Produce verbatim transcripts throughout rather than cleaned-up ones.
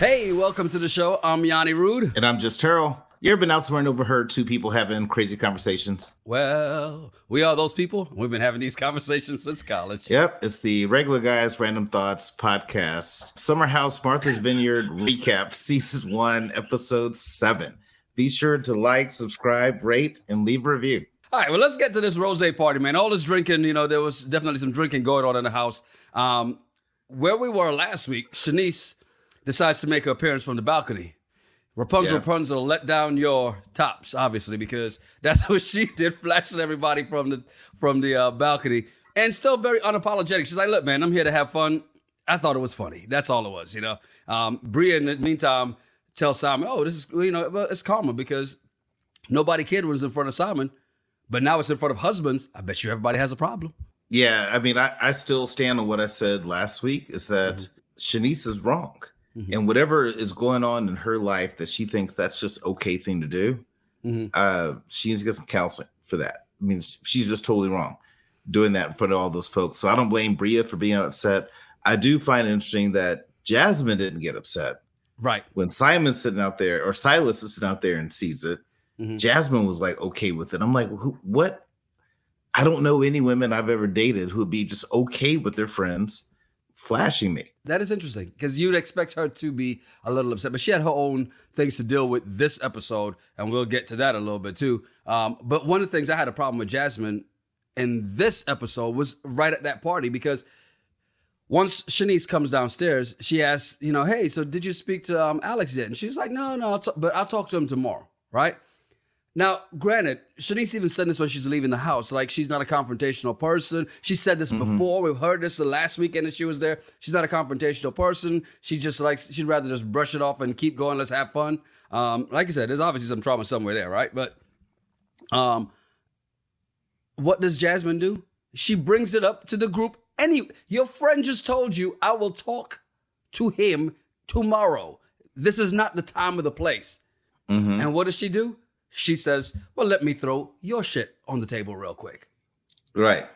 Hey, welcome to the show. I'm Yanni Rude. And I'm just Terrell. You ever been out somewhere and overheard two people having crazy conversations? Well, we are those people. We've been having these conversations since college. Yep, it's the Regular Guys Random Thoughts podcast. Summer House Martha's Vineyard recap, season one, episode seven. Be sure to like, subscribe, rate, and leave a review. All right, well, let's get to this rosé party, man. All this drinking, you know, there was definitely some drinking going on in the house. Um, where we were last week, Shanice decides to make her appearance from the balcony. Rapunzel, yeah. Rapunzel, let down your tops, obviously, because that's what she did, flashing everybody from the from the uh, balcony, and still very unapologetic. She's like, look, man, I'm here to have fun. I thought it was funny. That's all it was, you know. Um, Bria, in the meantime, tells Simon, oh, this is, you know, well, it's karma because nobody cared when it was in front of Simon, but now it's in front of husbands. I bet you everybody has a problem. Yeah, I mean, I, I still stand on what I said last week, is that mm-hmm. Shanice is wrong. Mm-hmm. And whatever is going on in her life that she thinks that's just okay thing to do, mm-hmm. uh, she needs to get some counseling for that. I mean, she's just totally wrong doing that in front of all those folks. So I don't blame Bria for being upset. I do find it interesting that Jasmine didn't get upset. Right. When Simon's sitting out there, or Silas is sitting out there and sees it, mm-hmm. Jasmine was like, okay with it. I'm like, who, what? I don't know any women I've ever dated who would be just okay with their friends flashing me. That is interesting because you'd expect her to be a little upset, but she had her own things to deal with this episode, and we'll get to that a little bit too. Um, but one of the things I had a problem with Jasmine in this episode was right at that party, because once Shanice comes downstairs, she asks, you know, hey, so did you speak to um, Alex yet? And she's like, no, no, I'll t- but I'll talk to him tomorrow, right? Now, granted, Shanice even said this when she's leaving the house. Like, she's not a confrontational person. She said this mm-hmm. before. We've heard this the last weekend that she was there. She's not a confrontational person. She just likes, she'd rather just brush it off and keep going. Let's have fun. Um, like I said, there's obviously some trauma somewhere there, right? But um, what does Jasmine do? She brings it up to the group. Any, your friend just told you, I will talk to him tomorrow. This is not the time or the place. Mm-hmm. And what does she do? She says, well, let me throw your shit on the table real quick. Right.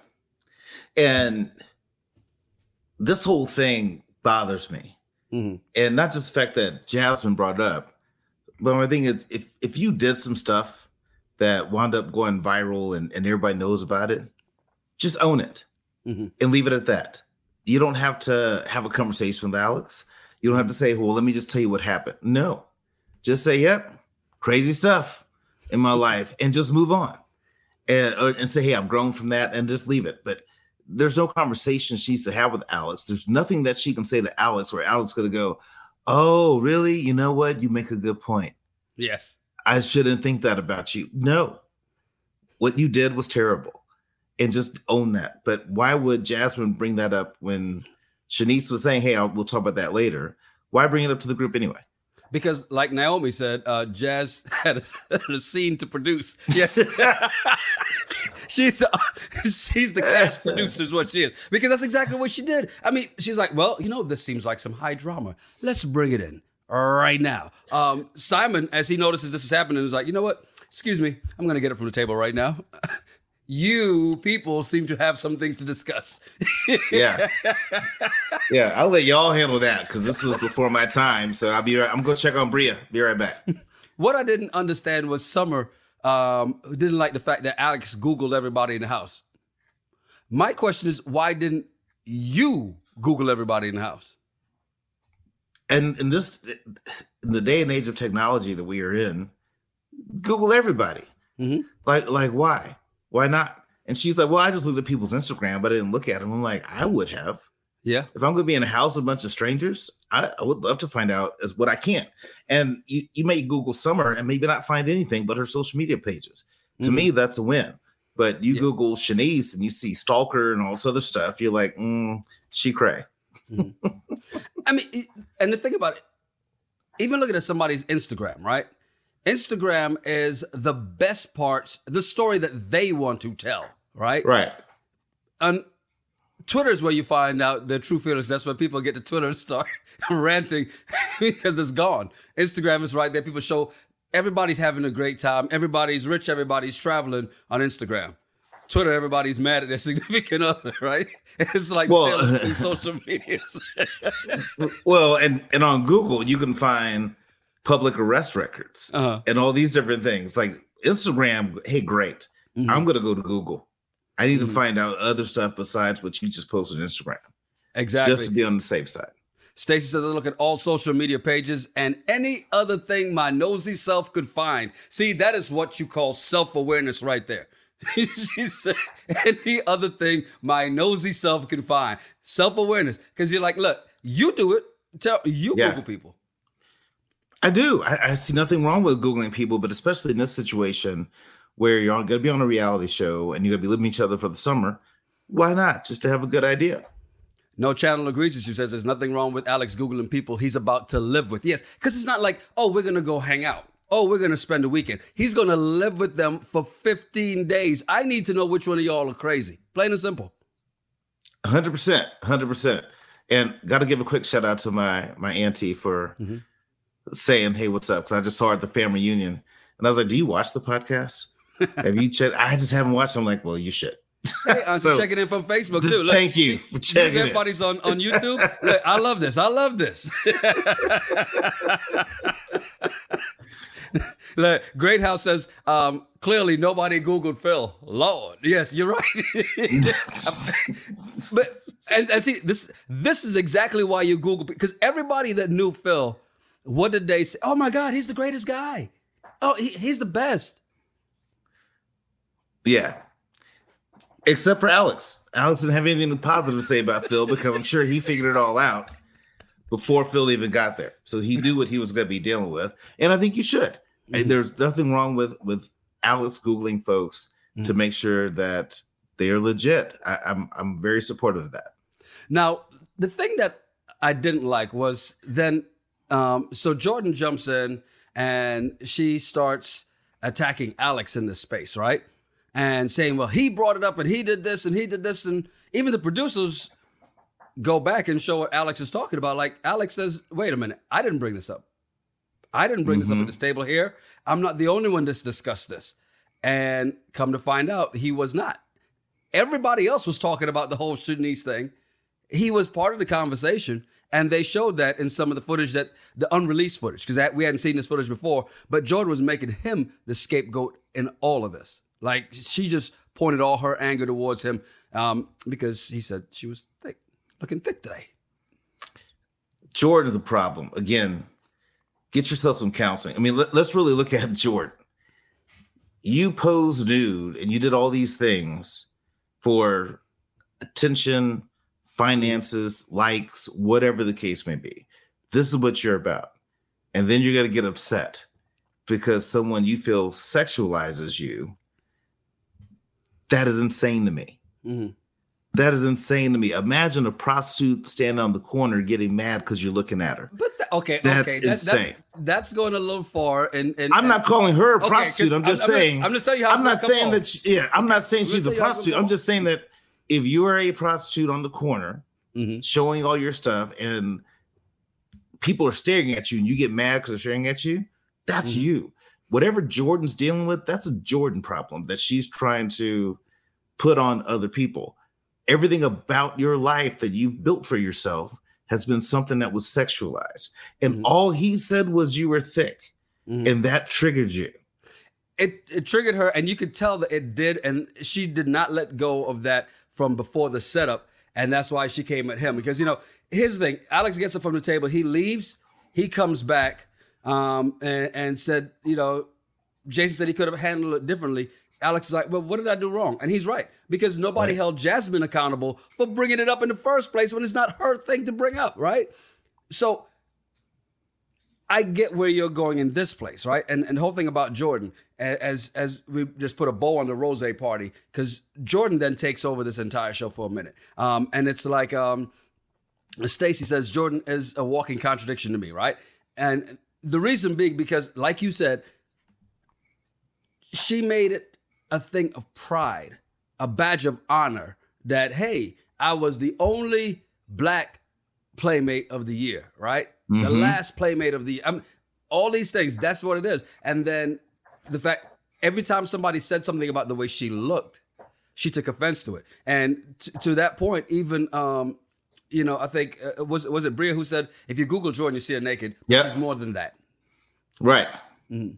And this whole thing bothers me. Mm-hmm. And not just the fact that Jasmine brought it up, but my thing is, if, if you did some stuff that wound up going viral and, and everybody knows about it, just own it mm-hmm. and leave it at that. You don't have to have a conversation with Alex. You don't have to say, well, let me just tell you what happened. No, just say, yep, crazy stuff in my life, and just move on and or, and say, hey, I'm grown from that, and just leave it. But there's no conversation she needs to have with Alex. There's nothing that she can say to Alex where Alex is going to go, oh, really? You know what? You make a good point. Yes. I shouldn't think that about you. No, what you did was terrible, and just own that. But why would Jasmine bring that up when Shanice was saying, hey, I'll, we'll talk about that later? Why bring it up to the group anyway? Because, like Naomi said, uh, Jazz had a, had a scene to produce. Yes, she's uh, she's the cast producer, is what she is. Because that's exactly what she did. I mean, she's like, well, you know, this seems like some high drama. Let's bring it in right now. Um, Simon, as he notices this is happening, is like, you know what? Excuse me, I'm going to get it from the table right now. You people seem to have some things to discuss. yeah. Yeah, I'll let y'all handle that because this was before my time. So I'll be right. I'm going to check on Bria. Be right back. What I didn't understand was Summer um, didn't like the fact that Alex Googled everybody in the house. My question is, why didn't you Google everybody in the house? And in this, in the day and age of technology that we are in, Google everybody. Mm-hmm. Like, like why? Why not? And she's like, well, I just looked at people's Instagram, but I didn't look at them. I'm like, I would have. Yeah. If I'm going to be in a house with a bunch of strangers, I, I would love to find out as what I can. And you, you may Google Summer and maybe not find anything but her social media pages. Mm-hmm. To me, that's a win. But you yeah. Google Shanice and you see stalker and all this other stuff. You're like, mm, she cray. Mm-hmm. I mean, and the thing about it, even looking at somebody's Instagram, right? Instagram is the best parts, the story that they want to tell, right? Right. And Twitter is where you find out their true feelings. That's where people get to Twitter and start ranting because it's gone. Instagram is right there. People show everybody's having a great time. Everybody's rich. Everybody's traveling on Instagram. Twitter, everybody's mad at their significant other, right? It's like well, in social media. well, and, and on Google, you can find public arrest records uh-huh. and all these different things. Like Instagram, hey, great. Mm-hmm. I'm going to go to Google. I need mm-hmm. to find out other stuff besides what you just posted on Instagram. Exactly. Just to be on the safe side. Stacey says, I look at all social media pages and any other thing my nosy self could find. See, that is what you call self-awareness right there. She said, any other thing my nosy self can find. Self-awareness. Because you're like, look, you do it. Tell you yeah. Google people. I do. I, I see nothing wrong with Googling people, but especially in this situation where you're going to be on a reality show and you're going to be living with each other for the summer. Why not? Just to have a good idea. No Channel agrees with you, says there's nothing wrong with Alex Googling people he's about to live with. Yes, because it's not like, oh, we're going to go hang out. Oh, we're going to spend a weekend. He's going to live with them for fifteen days. I need to know which one of y'all are crazy. Plain and simple. one hundred percent. one hundred percent. And got to give a quick shout out to my my auntie for mm-hmm. saying, hey, what's up? Because I just saw her at the family reunion. And I was like, do you watch the podcast? Have you checked? I just haven't watched. I'm like, well, you should. Hey, I'm so, checking in from Facebook too. Look, thank you for checking. Everybody's on, on YouTube. Look, I love this. I love this. Look, Great House says, um, clearly nobody Googled Phil. Lord, yes, you're right. But and, and see, this this is exactly why you Google, because everybody that knew Phil, what did they say? Oh my God, he's the greatest guy. Oh, he, he's the best. Yeah. Except for Alex. Alex didn't have anything positive to say about Phil because I'm sure he figured it all out before Phil even got there. So he knew what he was going to be dealing with. And I think you should. Mm-hmm. And there's nothing wrong with, with Alex Googling folks mm-hmm. to make sure that they are legit. I, I'm I'm very supportive of that. Now, the thing that I didn't like was then, um, so Jordan jumps in and she starts attacking Alex in this space, right? And saying, well, he brought it up and he did this and he did this. And even the producers go back and show what Alex is talking about. Like Alex says, wait a minute, I didn't bring this up. I didn't bring mm-hmm. this up at this table here. I'm not the only one that's discussed this. And come to find out, he was not. Everybody else was talking about the whole Shanice thing. He was part of the conversation. And they showed that in some of the footage, that the unreleased footage, because we hadn't seen this footage before. But Jordan was making him the scapegoat in all of this. Like, she just pointed all her anger towards him um, because he said she was thick, looking thick today. Jordan is a problem. Again, get yourself some counseling. I mean, let, let's really look at Jordan. You posed nude and you did all these things for attention, finances, likes, whatever the case may be. This is what you're about. And then you're going to get upset because someone you feel sexualizes you. That is insane to me. Mm-hmm. That is insane to me. Imagine a prostitute standing on the corner getting mad because you're looking at her. But th- okay, that's okay, that, insane. That's, that's going a little far. And, and I'm and, not calling her a okay, prostitute. I'm just I'm, saying. I'm, I'm just telling you how. I'm not saying on. that. She, yeah, I'm okay. not saying she's a prostitute. I'm just saying that if you are a prostitute on the corner, mm-hmm. showing all your stuff, and people are staring at you, and you get mad because they're staring at you, that's mm-hmm. you. Whatever Jordan's dealing with, that's a Jordan problem that she's trying to put on other people. Everything about your life that you've built for yourself has been something that was sexualized. And mm-hmm. all he said was you were thick. Mm-hmm. And that triggered you. It it triggered her, and you could tell that it did. And she did not let go of that from before the setup. And that's why she came at him. Because, you know, here's the thing. Alex gets up from the table. He leaves. He comes back um, and, and said, you know, Jason said he could have handled it differently. Alex is like, well, what did I do wrong? And he's right, because nobody right. held Jasmine accountable for bringing it up in the first place when it's not her thing to bring up, right? So I get where you're going in this place, right? And and the whole thing about Jordan, as as we just put a bow on the rose party, because Jordan then takes over this entire show for a minute. Um, and it's like, um, Stacey says, Jordan is a walking contradiction to me, right? And the reason being, because like you said, she made it a thing of pride, a badge of honor that, hey, I was the only black playmate of the year, right? Mm-hmm. The last playmate of the year. I mean, all these things, that's what it is. And then the fact, every time somebody said something about the way she looked, she took offense to it. And t- to that point, even um, you know, I think uh, was was it Bria who said, if you Google Jordan, you see her naked. Yeah, she's more than that. Right. Mm-hmm.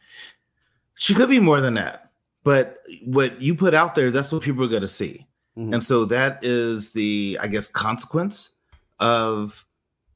She could be more than that, but what you put out there, that's what people are going to see. Mm-hmm. And so that is the, I guess, consequence of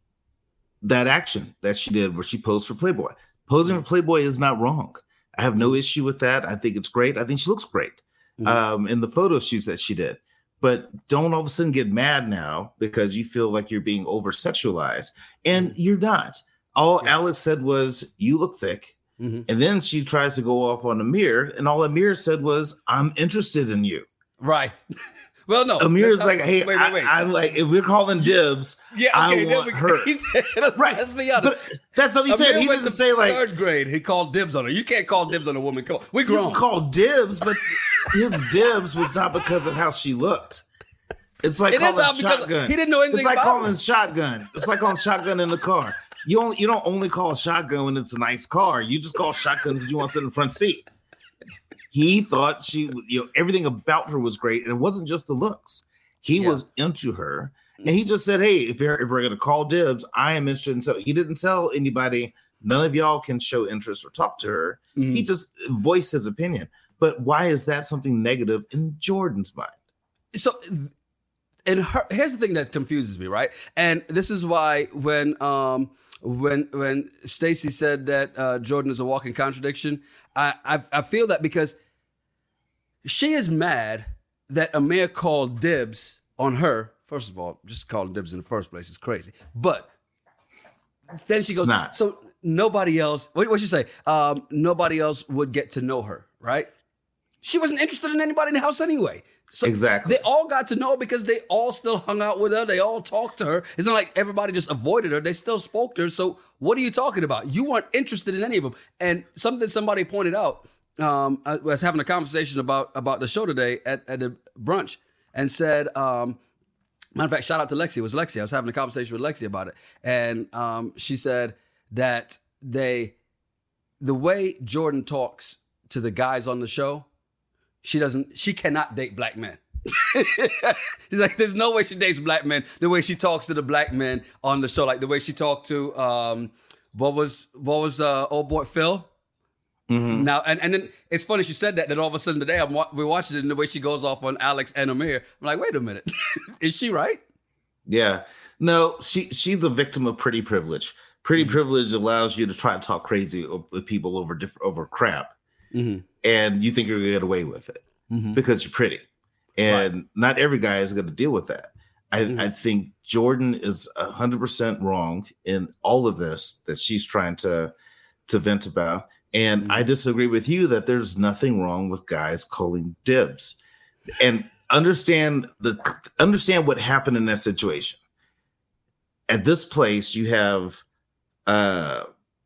that action that she did where she posed for Playboy. Posing for Playboy is not wrong. I have no issue with that. I think it's great. I think she looks great mm-hmm. um, in the photo shoots that she did. But don't all of a sudden get mad now because you feel like you're being over sexualized. And mm-hmm. you're not. All yeah. Alex said was, you look thick. Mm-hmm. And then she tries to go off on Amir. And all Amir said was, I'm interested in you. Right. Well, no. Amir's like, hey, wait, wait, wait. I, I like, if we're calling dibs, yeah, okay, I want we, her. He said, let's, right. Let's be honest. But that's what he Amir said. He didn't say like third grade. He called dibs on her. You can't call dibs on a woman. We grown. You can call dibs, but his dibs was not because of how she looked. It's like it calling shotgun. He didn't know anything. It's like about calling it. shotgun. It's like calling shotgun in the car. You only, you don't only call shotgun when it's a nice car. You just call shotgun because you want to sit in the front seat. He thought she, you know, everything about her was great, and it wasn't just the looks. He yeah. was into her, and he just said, "Hey, if, you're, if we're going to call dibs, I am interested." In so he didn't tell anybody. None of y'all can show interest or talk to her. Mm-hmm. He just voiced his opinion. But why is that something negative in Jordan's mind? So, and her, here's the thing that confuses me, right? And this is why when um when when Stacey said that uh, Jordan is a walking contradiction, I, I I feel that because she is mad that Amir called dibs on her. First of all, just calling dibs in the first place is crazy. But then she goes, so nobody else, what what you say? Um, nobody else would get to know her, right? She wasn't interested in anybody in the house anyway. So exactly. They all got to know her because they all still hung out with her. They all talked to her. It's not like everybody just avoided her. They still spoke to her. So what are you talking about? You weren't interested in any of them. And something somebody pointed out, um, I was having a conversation about, about the show today at, at the brunch and said, um, matter of fact, shout out to Lexi. It was Lexi. I was having a conversation with Lexi about it. And um, she said that they, the way Jordan talks to the guys on the show, She doesn't, she cannot date black men. She's like, there's no way she dates black men the way she talks to the black men on the show. Like the way she talked to, um, what was, what was, uh, old boy Phil? Mm-hmm. Now, and, and then it's funny she said that, then all of a sudden today I'm we're watching it and the way she goes off on Alex and Amir. I'm like, wait a minute. Is she right? Yeah. No, she she's a victim of pretty privilege. Pretty mm-hmm. privilege allows you to try to talk crazy with people over diff- over crap. Mm-hmm. And you think you're going to get away with it mm-hmm. because you're pretty. And right. not every guy is going to deal with that. I, mm-hmm. I think Jordan is one hundred percent wrong in all of this that she's trying to, to vent about. And mm-hmm. I disagree with you that there's nothing wrong with guys calling dibs. And understand the understand what happened in that situation. At this place, you have uh,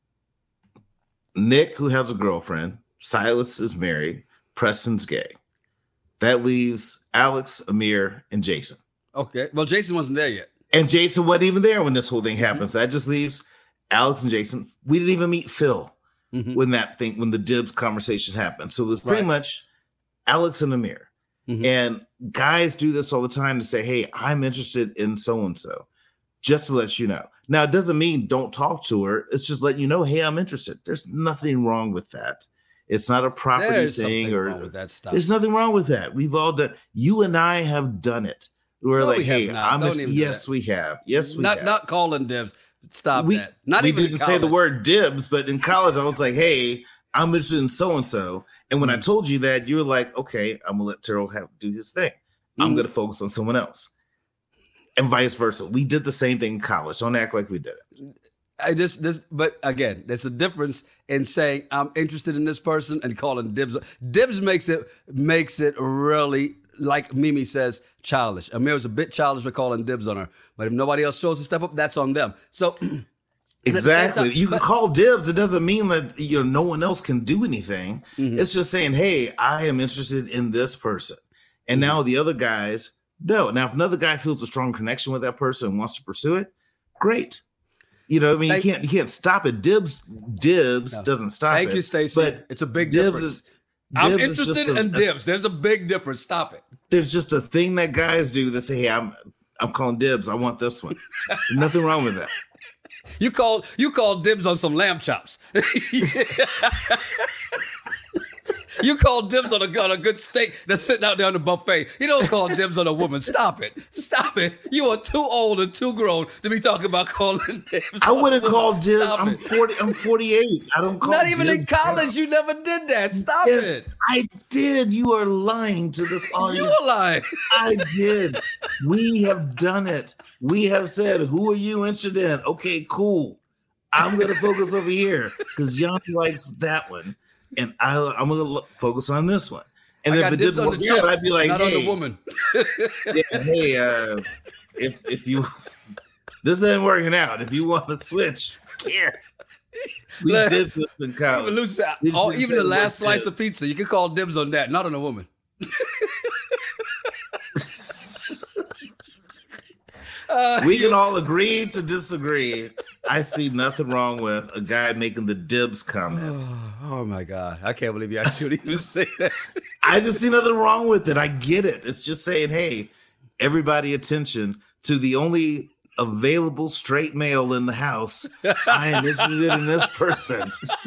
Nick, who has a girlfriend. Silas is married. Preston's gay. That leaves Alex, Amir, and Jason. Okay. Well, Jason wasn't there yet. And Jason wasn't even there when this whole thing happens. Mm-hmm. That just leaves Alex and Jason. We didn't even meet Phil mm-hmm. when that thing, when the dibs conversation happened. So it was pretty right. much Alex and Amir. Mm-hmm. And guys do this all the time to say, hey, I'm interested in so-and-so, just to let you know. Now, it doesn't mean don't talk to her. It's just letting you know, hey, I'm interested. There's nothing wrong with that. It's not a property there's thing or with that stuff. There's nothing wrong with that. We've all done. You and I have done it. We're no, like, we hey, I'm a, yes, we have. Yes, we not, have. Not calling dibs. Stop we, that. Not we even didn't say the word dibs, but in college, I was like, hey, I'm interested in so-and-so. And when mm. I told you that, you were like, okay, I'm going to let Terrell have do his thing. Mm. I'm going to focus on someone else. And vice versa. We did the same thing in college. Don't act like we did it. I just, this, but again, there's a difference in saying I'm interested in this person and calling dibs. Dibs makes it makes it really, like Mimi says, childish. Amir was a bit childish for calling dibs on her, but if nobody else chose to step up, that's on them. So exactly, time, you but, can call dibs. It doesn't mean that you know no one else can do anything. Mm-hmm. It's just saying, hey, I am interested in this person, and mm-hmm. now the other guys no. Now, if another guy feels a strong connection with that person and wants to pursue it, great. You know, I mean, Thank, you can't you can't stop it. Dibs, dibs no. doesn't stop Thank it. Thank you, Stacey. But it's a big dibs difference. Is, I'm Dibs is just interested a- in dibs. There's a big difference. Stop it. There's just a thing that guys do that say, "Hey, I'm I'm calling dibs. I want this one." Nothing wrong with that. You call you call dibs on some lamb chops. You call dibs on a, on a good steak that's sitting out there on the buffet. You don't call dibs on a woman. Stop it. Stop it. You are too old and too grown to be talking about calling dibs. I wouldn't call dibs. Stop I'm it. forty. I'm forty-eight. I don't call Not even in dibs. college. You never did that. Stop Yes, it. I did. You are lying to this audience. You are lying. I did. We have done it. We have said, "Who are you interested in?" Okay, cool. I'm gonna focus over here because Yanni likes that one, and I, I'm gonna look, focus on this one. And I if got it dibs didn't on the work out, chips, I'd be like, not "Hey, on the woman." yeah, hey, uh, if if you this ain't working out, if you want to switch, yeah." We Look, did this in college. Even, Lucy, We all, just even said the last what's slice it. of pizza, you can call dibs on that, not on a woman. Uh, We can all agree to disagree. I see nothing wrong with a guy making the dibs comment. oh, oh my God. I can't believe you actually even say that. I just see nothing wrong with it. I get it. It's just saying, hey, everybody attention to the only available straight male in the house. I am interested in this person.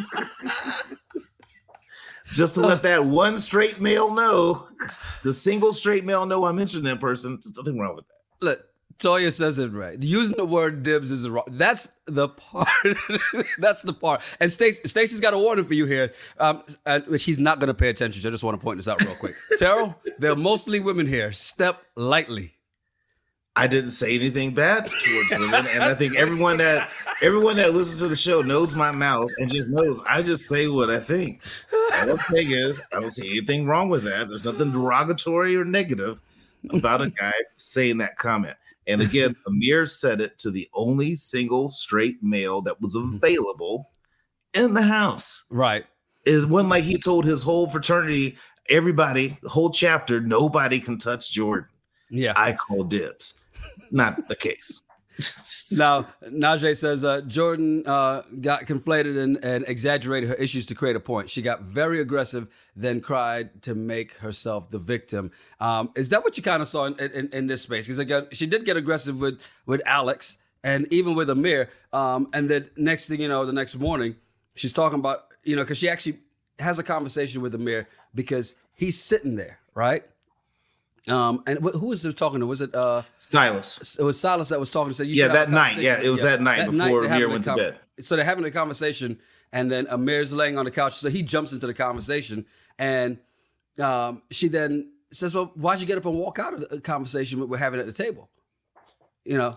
Just to let that one straight male know, the single straight male know I'm interested in that person. There's nothing wrong with that. Look, Toya says it right. Using the word dibs is wrong. That's the part. That's the part. And Stacey, Stacey's got a warning for you here. Um, and she's not going to pay attention. So I just want to point this out real quick. Terrell, there are mostly women here. Step lightly. I didn't say anything bad towards women, and I think everyone that everyone that listens to the show knows my mouth and just knows I just say what I think. And the thing is, I don't see anything wrong with that. There's nothing derogatory or negative about a guy saying that comment. And again, Amir said it to the only single straight male that was available in the house. Right. It wasn't like he told his whole fraternity, everybody, the whole chapter, nobody can touch Jordan. Yeah. I call dibs. Not the case. Now, Najee says uh, Jordan uh, got conflated and, and exaggerated her issues to create a point. She got very aggressive, then cried to make herself the victim. Um, is that what you kind of saw in, in, in this space? Because again, she did get aggressive with, with Alex and even with Amir. Um, and then next thing you know, the next morning, she's talking about, you know, because she actually has a conversation with Amir because he's sitting there, right? Um, and wh- who was there talking to? Was it uh, Silas? It was Silas that was talking to say, you Yeah, should have that a night. conversation. Yeah, it was that night before they're having Amir a went to com- bed. So they're having a conversation, and then Amir's laying on the couch. So he jumps into the conversation, and um, she then says, "Well, why'd you get up and walk out of the conversation we're having at the table?" You know.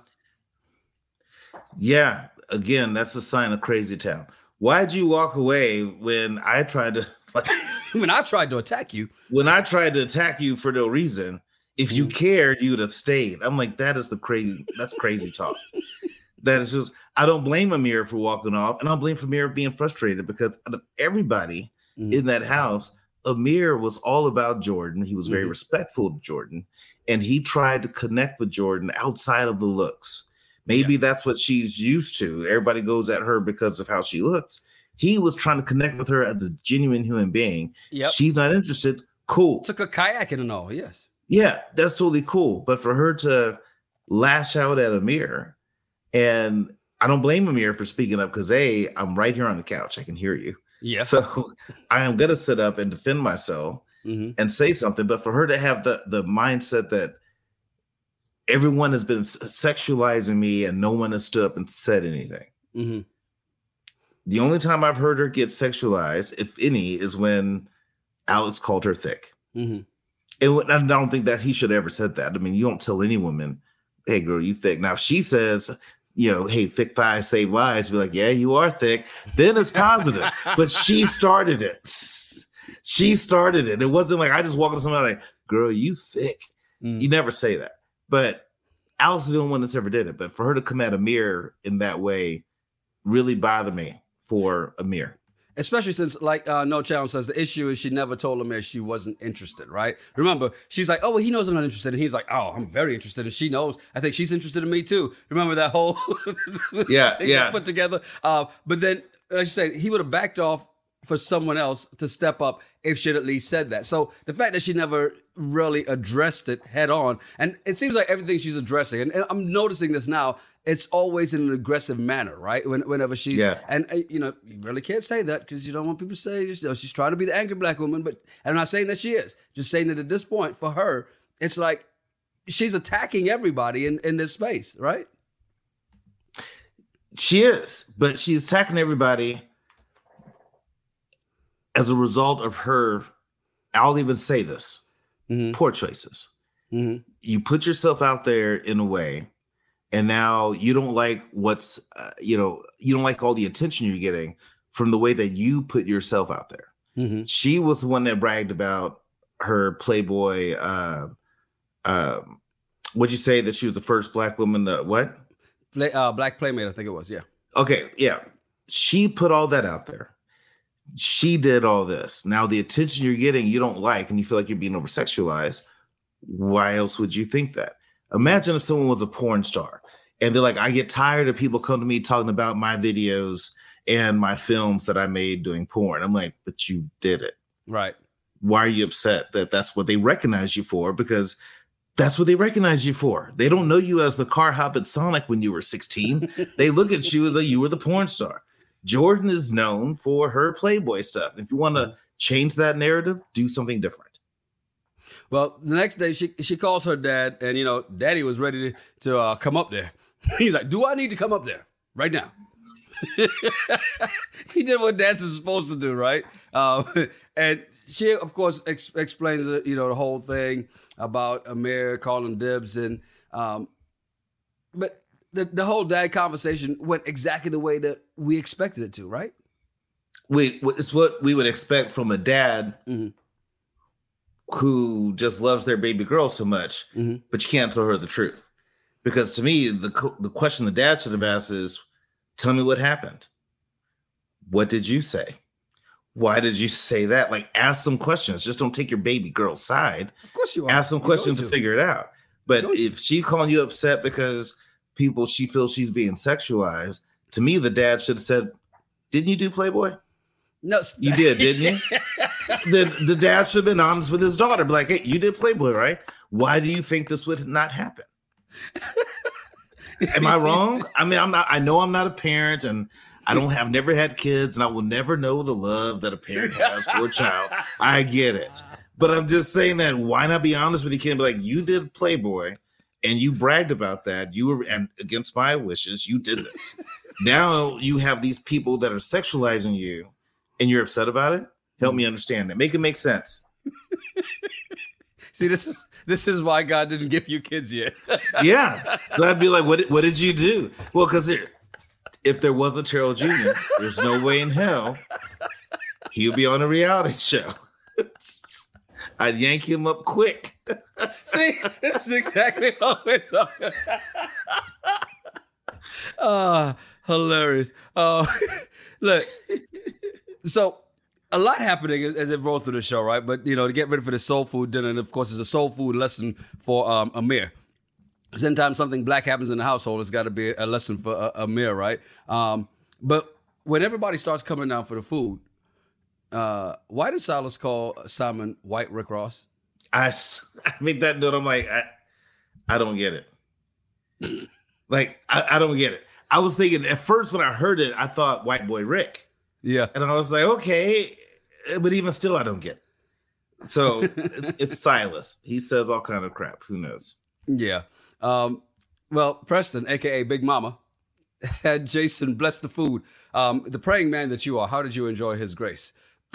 Yeah, again, that's a sign of crazy town. Why'd you walk away when I tried to like When I tried to attack you, when I tried to attack you for no reason? If you cared, you'd have stayed. I'm like, that is the crazy, that's crazy talk. That is just, I don't blame Amir for walking off, and I don't blame Amir for being frustrated because out of everybody Mhm. in that house, Amir was all about Jordan. He was very Mhm. respectful to Jordan, and he tried to connect with Jordan outside of the looks. Maybe Yeah. that's what she's used to. Everybody goes at her because of how she looks. He was trying to connect with her as a genuine human being. Yep. She's not interested. Cool. took a kayaking and all. Yes. Yeah, that's totally cool. But for her to lash out at Amir, and I don't blame Amir for speaking up because A, I'm right here on the couch. I can hear you. Yeah. So I am going to sit up and defend myself hmm and say something. But for her to have the, the mindset that everyone has been sexualizing me and no one has stood up and said anything. hmm The only time I've heard her get sexualized, if any, is when Alex called her thick. hmm And I don't think that he should have ever said that. I mean, you don't tell any woman, hey, girl, you thick. Now, if she says, you know, hey, thick thighs save lives, be like, yeah, you are thick, then it's positive. But she started it. She started it. It wasn't like I just walk up to somebody like, girl, you thick. Mm. You never say that. But Alex is the only one that's ever did it. But for her to come at Amir in that way really bothered me for Amir. Especially since, like uh, No Challenge says, the issue is she never told Amir she wasn't interested, right? Remember, she's like, oh, well, he knows I'm not interested. And he's like, oh, I'm very interested. And she knows, I think she's interested in me too. Remember that whole Yeah, thing yeah. they put together? Uh, but then, like you said, he would have backed off for someone else to step up if she'd at least said that. So the fact that she never really addressed it head on, and it seems like everything she's addressing, and, and I'm noticing this now, it's always in an aggressive manner, right? When, whenever she's, yeah. and, and you know, you really can't say that because you don't want people to say, you know, she's trying to be the angry black woman, but and I'm not saying that she is, just saying that at this point for her, it's like she's attacking everybody in, in this space, right? She is, but she's attacking everybody as a result of her, I'll even say this, mm-hmm. poor choices. Mm-hmm. You put yourself out there in a way, and now you don't like what's, uh, you know, you don't like all the attention you're getting from the way that you put yourself out there. Mm-hmm. She was the one that bragged about her Playboy. Uh, uh, what'd you say that she was the first black woman to what? Play, uh, Black Playmate, I think it was. Yeah. Okay. Yeah. She put all that out there. She did all this. Now the attention you're getting, you don't like, and you feel like you're being over sexualized. Why else would you think that? Imagine if someone was a porn star and they're like, I get tired of people coming to me talking about my videos and my films that I made doing porn. I'm like, but you did it. Right. Why are you upset that that's what they recognize you for? Because that's what they recognize you for. They don't know you as the car hop at Sonic when you were sixteen. They look at you as though you were the porn star. Jordan is known for her Playboy stuff. If you want to change that narrative, do something different. Well, the next day she she calls her dad, and you know, Daddy was ready to, to uh, come up there. He's like, "Do I need to come up there right now?" He did what dads was supposed to do, right? Uh, and she, of course, ex- explains you know the whole thing about Amir calling dibs, and um, but the the whole dad conversation went exactly the way that we expected it to, right? We it's what we would expect from a dad. Mm-hmm. Who just loves their baby girl so much, mm-hmm. but you can't tell her the truth. Because to me, the the question the dad should have asked is, tell me what happened. What did you say? Why did you say that? Like, ask some questions. Just don't take your baby girl's side. Of course you are. Ask some You're questions to. to figure it out. But if to. she calling you upset because people, she feels she's being sexualized, to me, the dad should have said, didn't you do Playboy? No, you did, didn't you? the the dad should have been honest with his daughter. Be like, hey, you did Playboy, right? Why do you think this would not happen? Am I wrong? I mean, I'm not. I know I'm not a parent, and I don't have never had kids, and I will never know the love that a parent has for a child. I get it, but I'm just saying that why not be honest with your kid? And be like, you did Playboy, and you bragged about that. You were, and against my wishes, you did this. Now you have these people that are sexualizing you. And you're upset about it? Help me understand that. Make it make sense. See, this is this is why God didn't give you kids yet. Yeah. So I'd be like, what, what did you do? Well, because if there was a Terrell Junior, there's no way in hell he'll be on a reality show. I'd yank him up quick. See, this is exactly what we're talking about. Ah, hilarious. Oh, look. So a lot happening as they roll through the show, right? But, you know, to get ready for the soul food dinner, and of course, it's a soul food lesson for um, Amir. Sometimes something black happens in the household, it's got to be a lesson for uh, Amir, right? Um, but when everybody starts coming down for the food, uh, why did Silas call Simon White Rick Ross? I, I make that note. I'm like, I, I don't get it. Like, I, I don't get it. I was thinking at first when I heard it, I thought White Boy Rick. Yeah. And I was like, okay, but even still, I don't get it. So it's, it's Silas. He says all kind of crap. Who knows? Yeah. Um, well, Preston, a k a. Big Mama, had Jason bless the food. Um, the praying man that you are, how did you enjoy his grace?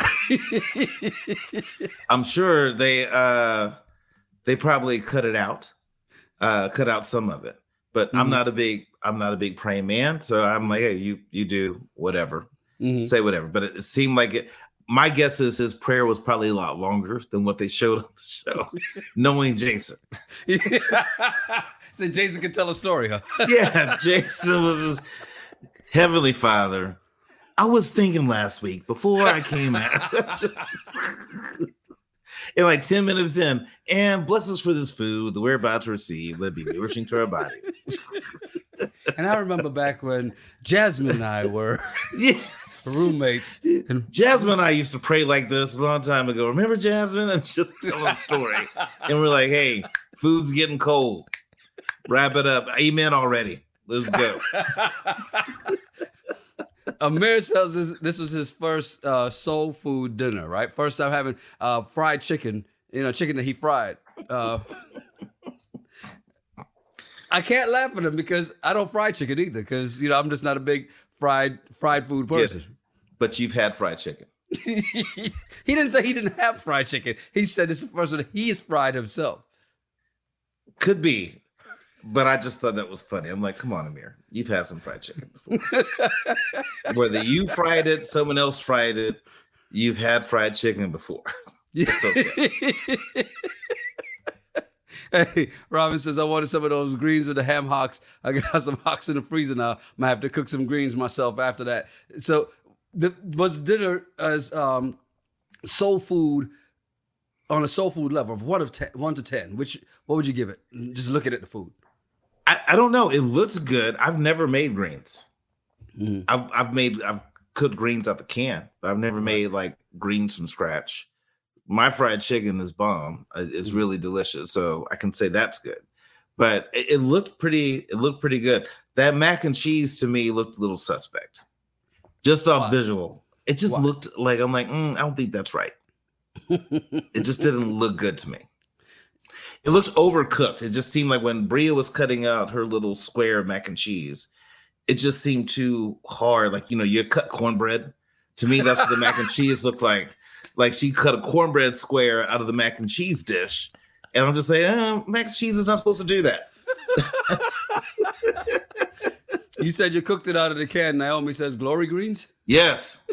I'm sure they uh, they probably cut it out, uh, cut out some of it. But mm-hmm. I'm not a big I'm not a big praying man, so I'm like, hey, you you do whatever. Mm-hmm. Say whatever, but it, it seemed like it. My guess is his prayer was probably a lot longer than what they showed on the show, knowing Jason. So Jason can tell a story, huh? Yeah, Jason was his Heavenly Father. I was thinking last week before I came out, just, and like ten minutes in, and bless us for this food that we're about to receive. Let be nourishing to our bodies. And I remember back when Jasmine and I were. Yes. roommates. And Jasmine and I used to pray like this a long time ago. Remember Jasmine? It's just telling a story. And we're like, hey, food's getting cold. Wrap it up. Amen already. Let's go. Amir says this, this was his first uh, soul food dinner, right? First time having uh, fried chicken, you know, chicken that he fried. Uh, I can't laugh at him because I don't fry chicken either because, you know, I'm just not a big fried fried food person. But you've had fried chicken. He didn't say he didn't have fried chicken. He said it's the first one he's fried himself. Could be. But I just thought that was funny. I'm like, come on, Amir. You've had some fried chicken before. Whether you fried it, someone else fried it, you've had fried chicken before. It's okay. Hey, Robin says, I wanted some of those greens with the ham hocks. I got some hocks in the freezer now. Might have to cook some greens myself after that. So the, was dinner as um, soul food on a soul food level of one of ten, one to ten? Which what would you give it? Just looking at the food. I, I don't know. It looks good. I've never made greens. Mm-hmm. I've I've made I've cooked greens out the can, but I've never made like greens from scratch. My fried chicken is bomb. It's mm-hmm. really delicious, so I can say that's good. But it, it looked pretty. It looked pretty good. That mac and cheese to me looked a little suspect, just off Why? Visual. It just Why? looked like I'm like mm, I don't think that's right. It just didn't look good to me. It looked overcooked. It just seemed like when Bria was cutting out her little square of mac and cheese, it just seemed too hard. Like, you know, you cut cornbread. To me, that's what the mac and cheese looked like. Like she cut a cornbread square out of the mac and cheese dish. And I'm just saying, eh, mac and cheese is not supposed to do that. You said you cooked it out of the can. Naomi says, glory greens? Yes.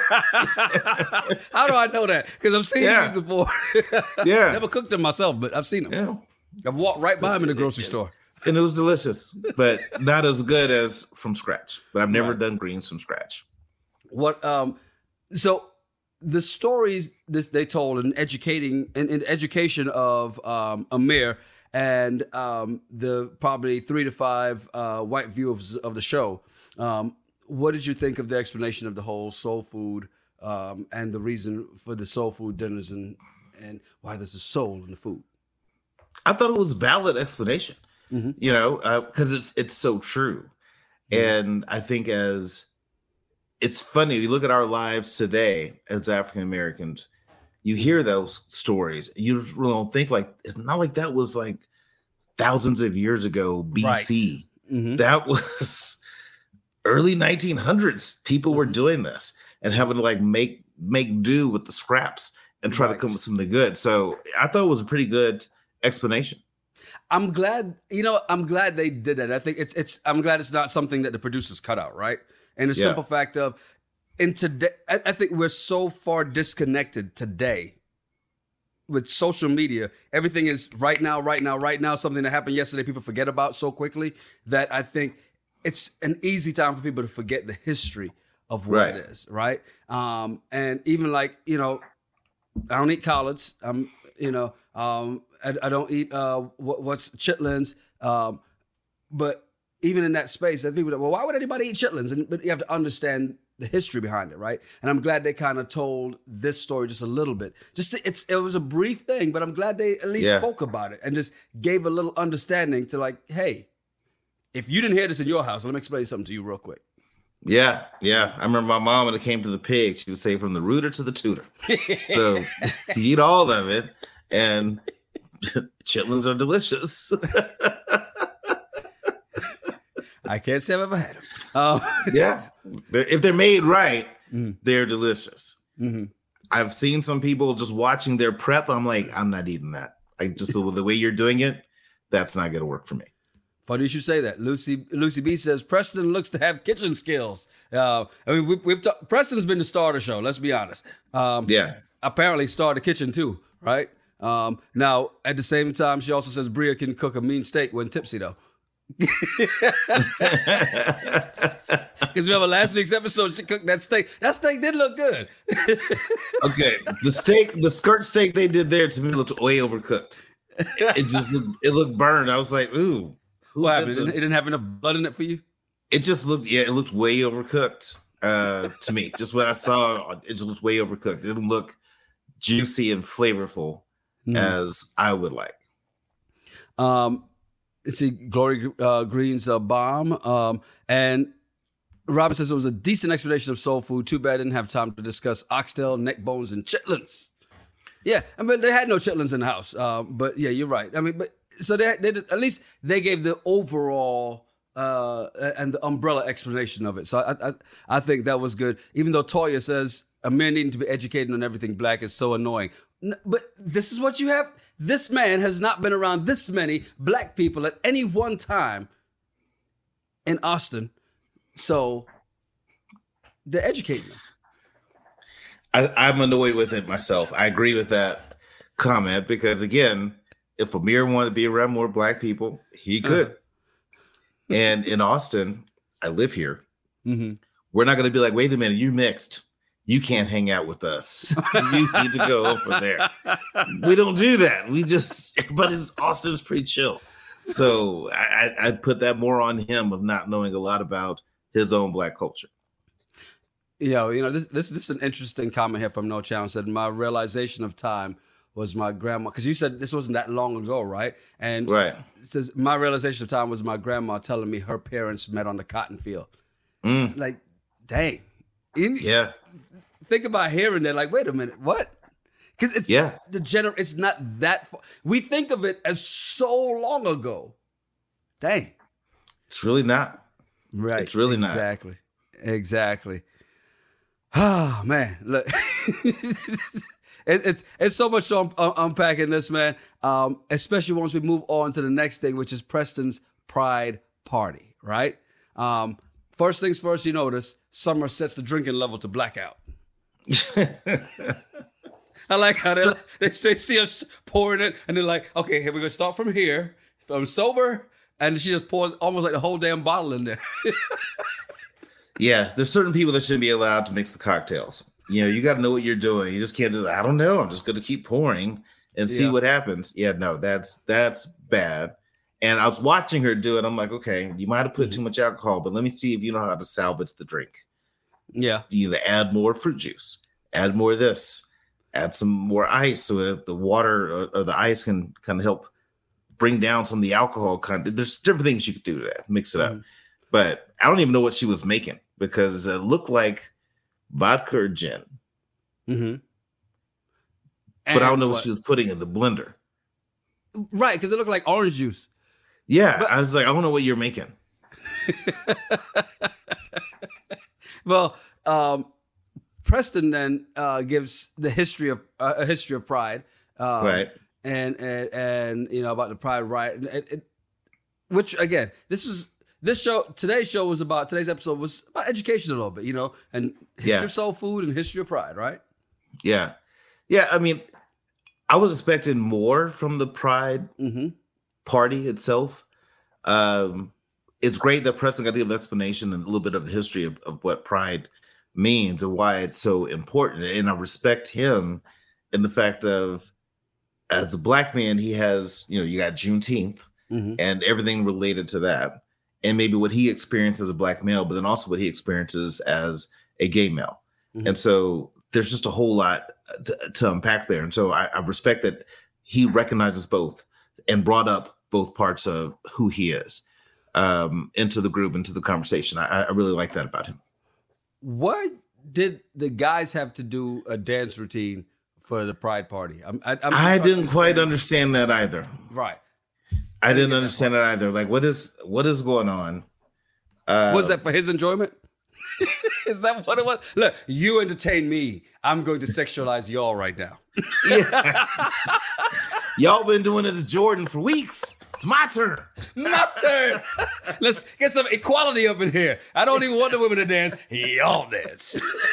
How do I know that? Because I've seen Yeah. these before. Yeah. Never cooked them myself, but I've seen them. Yeah. I've walked right by them in the grocery store. And it was delicious, but not as good as from scratch. But I've never Right. done greens from scratch. What um so the stories this they told in educating in, in education of um Amir and um the probably three to five uh white viewers of the show, um what did you think of the explanation of the whole soul food um and the reason for the soul food dinners and and why there's a soul in the food? I thought it was a valid explanation, Mm-hmm. you know, because uh, it's it's so true. Mm-hmm. And I think as it's funny, you look at our lives today as African Americans, you hear those stories. You really don't think like, it's not like that was like thousands of years ago, B C. Right. Mm-hmm. That was early nineteen hundreds. People were doing this and having to like make make do with the scraps and try Right. to come up with something good. So I thought it was a pretty good explanation. I'm glad, you know, I'm glad they did that. I think it's, it's, I'm glad it's not something that the producers cut out, right? And the Yeah. simple fact of, in today, I, I think we're so far disconnected today with social media. Everything is right now, right now, right now. Something that happened yesterday, people forget about so quickly that I think it's an easy time for people to forget the history of what Right. it is, right? Um, and even like, you know, I don't eat collards. I'm, you know, um, I, I don't eat uh, what, what's chitlins. Um, but even in that space, there's people that, well, why would anybody eat chitlins? And but you have to understand the history behind it, right? And I'm glad they kind of told this story just a little bit. Just to, it's it was a brief thing, but I'm glad they at least Yeah. spoke about it and just gave a little understanding to like, hey, if you didn't hear this in your house, let me explain something to you real quick. Yeah, yeah. I remember my mom when it came to the pig, she would say from the rooter to the tutor. So you eat all of it, and chitlins are delicious. I can't say I've ever had them. Uh, Yeah, if they're made right, Mhm. they're delicious. mm-hmm. I've seen some people just watching their prep. I'm like, I'm not eating that. I just the, the way you're doing it, that's not going to work for me. Funny you should say that. Lucy Lucy B says Preston looks to have kitchen skills. Uh, I mean, we, we've ta- Preston's been the star of the show. Let's be honest. Um, Yeah, Apparently, star of the kitchen too, right? Um, now, at the same time, she also says Bria can cook a mean steak when tipsy, though. Because remember last week's episode, she cooked that steak. That steak did look good. okay. The steak, the skirt steak they did there to me looked way overcooked. It just looked, it looked burned. I was like, ooh. who What did happened? It the- didn't, it didn't have enough blood in it for you? It just looked, yeah, it looked way overcooked. uh, to me. Just what I saw, it just looked way overcooked. It didn't look juicy and flavorful mm. as I would like. Um, let's see, Glory uh, Green's a bomb. Um, and Robin says it was a decent explanation of soul food. Too bad I didn't have time to discuss oxtail, neck bones, and chitlins. Yeah, I mean, they had no chitlins in the house. Uh, but yeah, you're right. I mean, but so they, they did, at least they gave the overall uh, and the umbrella explanation of it. So I, I I think that was good. Even though Toya says a man needing to be educated on everything black is so annoying. But this is what you have. This man has not been around this many black people at any one time in Austin. So they're educating them. I, I'm annoyed with it myself. I agree with that comment because, again, if Amir wanted to be around more black people, he could. Uh-huh. And in Austin, I live here. Mm-hmm. We're not going to be like, wait a minute, you mixed. You can't hang out with us. You need to go over there. We don't do that. We just, everybody's, Austin's pretty chill. So I, I put that more on him of not knowing a lot about his own black culture. Yeah, you know, this this this is an interesting comment here from No Challenge. Said my realization of time was my grandma, because you said this wasn't that long ago, right? And right. It says my realization of time was my grandma telling me her parents met on the cotton field. Mm. Like, dang. In, yeah. Think about hearing that. Like, wait a minute, what? Because it's yeah. the gener- It's not that far. We think of it as so long ago. Dang. It's really not. Right. It's really exactly. not. Exactly. Exactly. Oh, man, look, it, it's it's so much to un- un- unpack in this, man, um, especially once we move on to the next thing, which is Preston's Pride Party, right? Um, first things first, you notice Summer sets the drinking level to blackout. I like how they, so, they see us pouring it, and they're like, okay, here we're going to start from here. I'm sober, and she just pours almost like the whole damn bottle in there. Yeah, there's certain people that shouldn't be allowed to mix the cocktails. You know, you got to know what you're doing. You just can't just, I don't know. I'm just going to keep pouring and see yeah. what happens. Yeah, no, that's that's bad. And I was watching her do it. I'm like, okay, you might have put mm-hmm. too much alcohol, but let me see if you know how to salvage the drink. Yeah. You either add more fruit juice, add more of this, add some more ice so that the water or, or the ice can kind of help bring down some of the alcohol content. There's different things you could do to that, mix it mm-hmm. up. But I don't even know what she was making because it looked like vodka or gin. Mm-hmm. But I don't know what? what she was putting in the blender. Right, because it looked like orange juice. Yeah, but, I was like, I don't know what you're making. Well, um, Preston then uh, gives the history of uh, a history of Pride, um, right? And, and and you know about the Pride riot, it, it, which again, this is. This show, today's show was about, today's episode was about education a little bit, you know, and history yeah. of soul food and history of pride, right? Yeah. Yeah. I mean, I was expecting more from the Pride mm-hmm. party itself. Um, it's great that Preston got to give an explanation and a little bit of the history of, of what Pride means and why it's so important. And I respect him in the fact of, as a black man, he has, you know, you got Juneteenth mm-hmm. and everything related to that. And maybe what he experienced as a black male, but then also what he experiences as a gay male. Mm-hmm. And so there's just a whole lot to, to unpack there. And so I, I respect that he recognizes both and brought up both parts of who he is um, into the group, into the conversation. I, I really like that about him. What did the guys have to do a dance routine for the Pride party? I'm, I, I'm I didn't quite understand that either. Right. I didn't understand it either. Like, what is what is going on? Uh, was that for his enjoyment? Is that what it was? Look, you entertain me. I'm going to sexualize y'all right now. Yeah. Y'all been doing it as Jordan for weeks. It's my turn. My turn. Let's get some equality up in here. I don't even want the women to dance. Y'all dance.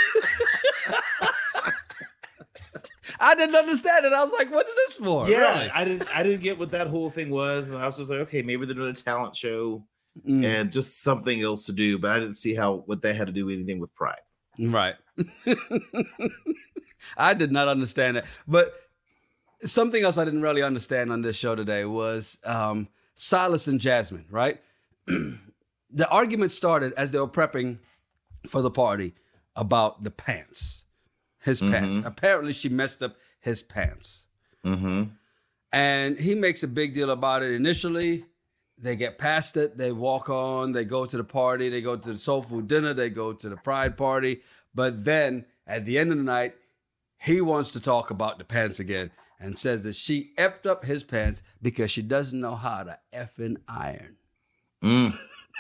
I didn't understand it. I was like, what is this for? Yeah, really? I didn't I didn't get what that whole thing was. And I was just like, okay, maybe they're doing a talent show mm. and just something else to do. But I didn't see how what that had to do with anything with Pride. Right. I did not understand that. But something else I didn't really understand on this show today was um, Silas and Jasmine, right? The argument started as they were prepping for the party about the pants, his mm-hmm. pants. Apparently, she messed up his pants. Mm-hmm. And he makes a big deal about it initially. They get past it. They walk on. They go to the party. They go to the soul food dinner. They go to the pride party. But then at the end of the night, he wants to talk about the pants again and says that she effed up his pants because she doesn't know how to effing iron. Mm.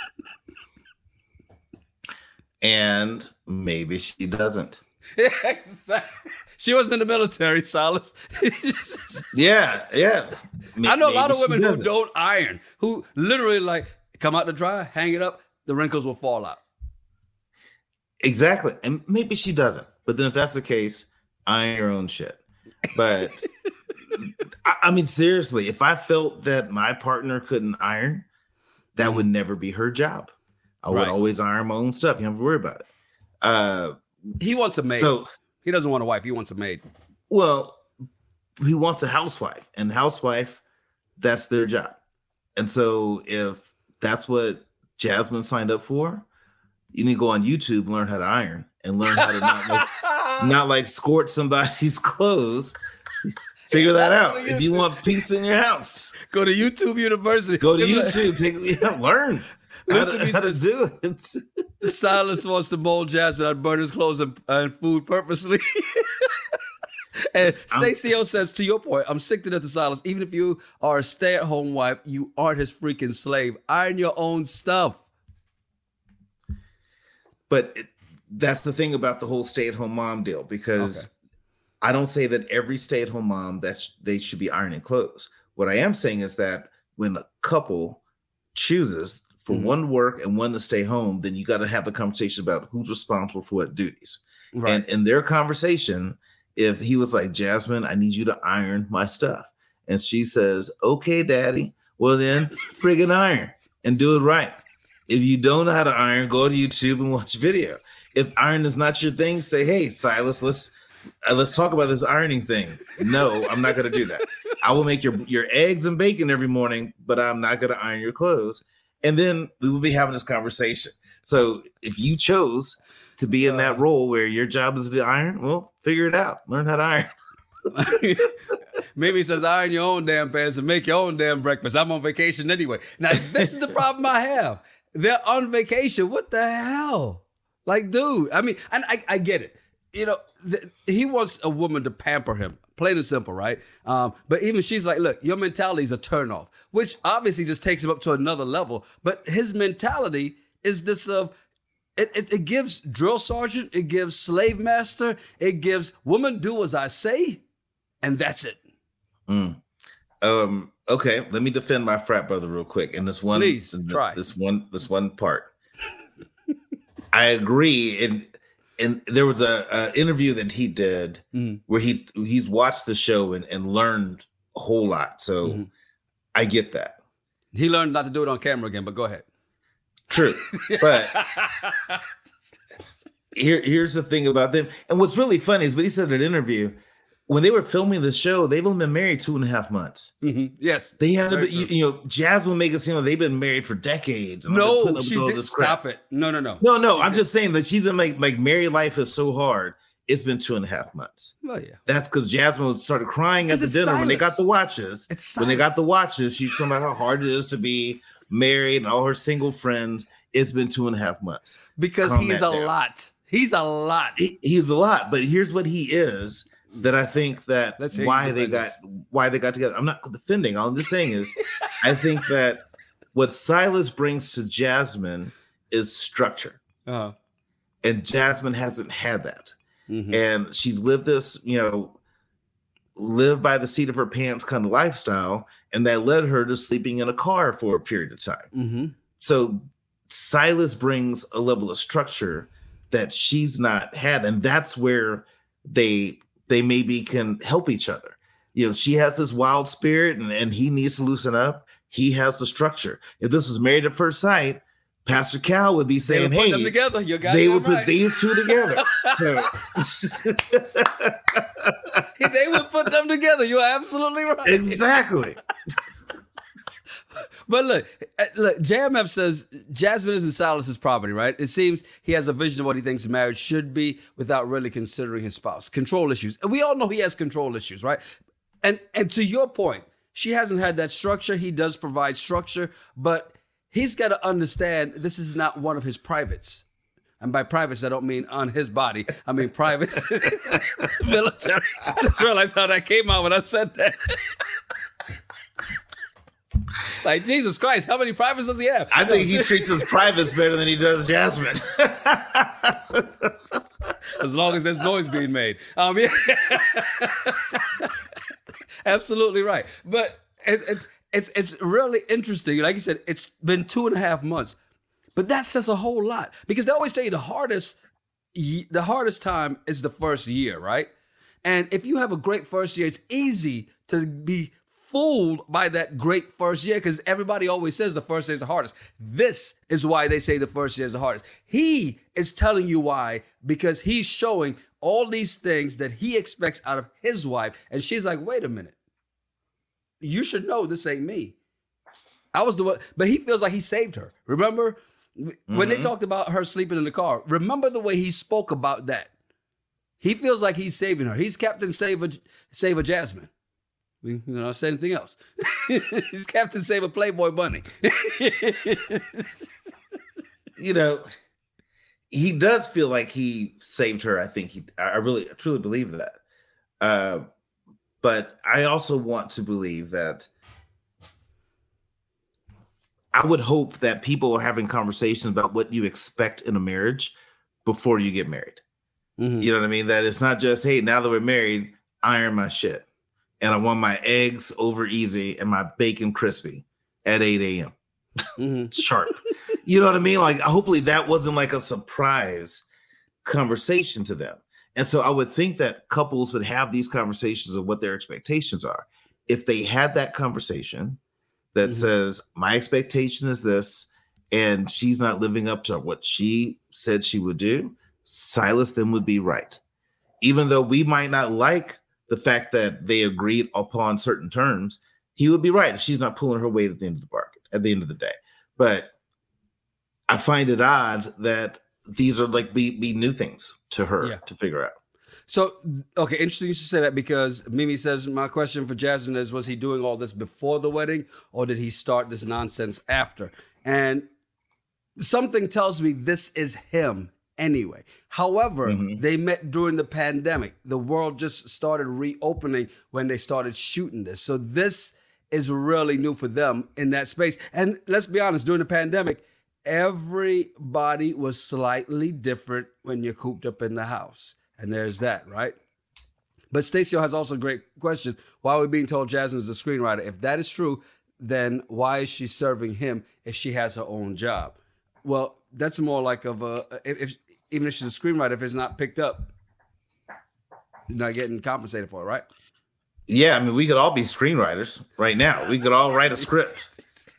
And maybe she doesn't. Exactly. She wasn't in the military, Silas. yeah, yeah. M- I know a lot of women who don't iron, who literally like come out to dry, hang it up, the wrinkles will fall out. Exactly. And maybe she doesn't. But then if that's the case, iron your own shit. But I, I mean, seriously, if I felt that my partner couldn't iron, that mm-hmm. would never be her job. I right. would always iron my own stuff. You don't have to worry about it. Uh, he wants a maid. So, he doesn't want a wife. He wants a maid. Well, he wants a housewife. And housewife, that's their job. And so if that's what Jasmine signed up for, you need to go on YouTube and learn how to iron and learn how to not like, not like squirt somebody's clothes. Figure that out. If you want peace in your house, go to YouTube University. Go to YouTube. Take, yeah, learn. How to, how to do it. Silas wants to mold Jasmine on burn his clothes and, and food purposely. And Stacey O says, to your point, I'm sick to death of Silas. Even if you are a stay-at-home wife, you aren't his freaking slave. Iron your own stuff. But it, that's the thing about the whole stay-at-home mom deal, because okay. I don't say that every stay-at-home mom that sh- they should be ironing clothes. What I am saying is that when a couple chooses for mm-hmm. one to work and one to stay home, then you got to have a conversation about who's responsible for what duties. Right. And in their conversation, if he was like, Jasmine, I need you to iron my stuff. And she says, okay, daddy, well then friggin' iron and do it right. If you don't know how to iron, go to YouTube and watch a video. If iron is not your thing, say, hey, Silas, let's uh, let's talk about this ironing thing. No, I'm not going to do that. I will make your, your eggs and bacon every morning, but I'm not going to iron your clothes. And then we will be having this conversation. So if you chose to be in that role where your job is to iron, well, figure it out. Learn how to iron. Maybe he says, iron your own damn pants and make your own damn breakfast. I'm on vacation anyway. Now, this is the problem I have. They're on vacation. What the hell? Like, dude, I mean, and I, I get it. You know, th- he wants a woman to pamper him. Plain and simple, right? Um, but even she's like, look, your mentality is a turnoff, which obviously just takes him up to another level. But his mentality is this of, it, it, it gives drill sergeant, it gives slave master, it gives woman do as I say, and that's it. Mm. Um, okay, let me defend my frat brother real quick. And this one, Please, this, try. this one, this one part. I agree. And and there was a, a interview that he did mm-hmm. where he he's watched the show and, and learned a whole lot. So mm-hmm. I get that. He learned not to do it on camera again, but go ahead. True. But here, here's the thing about them. And what's really funny is what he said in an interview, when they were filming the show, they've only been married two and a half months. Mm-hmm. Yes. They haven't been, you, you know, Jasmine make it seem like they've been married for decades. No, she did stop it. No, no, no. No, no. She I'm did. just saying that she's been like, like married life is so hard. It's been two and a half months. Well, yeah. That's because Jasmine started crying at the dinner Silas. when they got the watches. It's when they got the watches, she's talking about how hard it is to be married and all her single friends. It's been two and a half months. Because Calm he's a down. lot. He's a lot. He, he's a lot. But here's what he is. That I think that why they got this. why they got together. I'm not defending. All I'm just saying is, I think that what Silas brings to Jasmine is structure, uh-huh. and Jasmine hasn't had that, mm-hmm. and she's lived this, you know, live by the seat of her pants kind of lifestyle, and that led her to sleeping in a car for a period of time. Mm-hmm. So Silas brings a level of structure that she's not had, and that's where they. they maybe can help each other. You know, she has this wild spirit and, and he needs to loosen up. He has the structure. If this was Married at First Sight, Pastor Cal would be saying, they would hey, put them together. You got they would right. put these two together. So. They would put them together. You're absolutely right. Exactly. But look, look, J M F says Jasmine isn't Silas's property, right? It seems he has a vision of what he thinks marriage should be without really considering his spouse. Control issues. And we all know he has control issues, right? And and to your point, she hasn't had that structure. He does provide structure, but he's got to understand this is not one of his privates. And by privates, I don't mean on his body. I mean privates, military. I just realized how that came out when I said that. Like, Jesus Christ, how many privates does he have? I think he treats his privates better than he does Jasmine. As long as there's noise being made. Um, yeah. Absolutely right. But it, it's it's it's really interesting. Like you said, it's been two and a half months. But that says a whole lot, because they always say the hardest, the hardest time is the first year, right? And if you have a great first year, it's easy to be fooled by that great first year, because everybody always says the first year is the hardest. This is why they say the first year is the hardest. He is telling you why, because he's showing all these things that he expects out of his wife. And she's like, wait a minute. You should know this ain't me. I was the one, but he feels like he saved her. Remember? When mm-hmm. they talked about her sleeping in the car, remember the way he spoke about that. He feels like he's saving her. He's Captain Saver, Saver Jasmine. You know, say anything else. He's Captain Saver Playboy Bunny. You know, he does feel like he saved her. I think he, I really, I truly believe that. Uh, but I also want to believe that I would hope that people are having conversations about what you expect in a marriage before you get married. Mm-hmm. You know what I mean? That it's not just, hey, now that we're married, iron my shit. And I want my eggs over easy and my bacon crispy at eight a.m. Mm-hmm. Sharp. You know what I mean? Like, hopefully that wasn't like a surprise conversation to them. And so I would think that couples would have these conversations of what their expectations are. If they had that conversation that mm-hmm. says, my expectation is this, and she's not living up to what she said she would do, Silas then would be right. Even though we might not like the fact that they agreed upon certain terms, he would be right. She's not pulling her weight at the end of the bargain, at the end of the day. But I find it odd that these are like be, be new things to her yeah. to figure out. So, okay, interesting you should say that, because Mimi says, my question for Jasmine is, was he doing all this before the wedding, or did he start this nonsense after? And something tells me this is him anyway. However, mm-hmm. they met during the pandemic. The world just started reopening when they started shooting this. So this is really new for them in that space. And let's be honest, during the pandemic, everybody was slightly different when you're cooped up in the house. And there's that, right? But Stacey has also a great question. Why are we being told Jasmine is a screenwriter? If that is true, then why is she serving him if she has her own job? Well, that's more like of a, if, if even if she's a screenwriter, if it's not picked up, you're not getting compensated for it, right? Yeah, I mean, we could all be screenwriters right now. We could all write a script.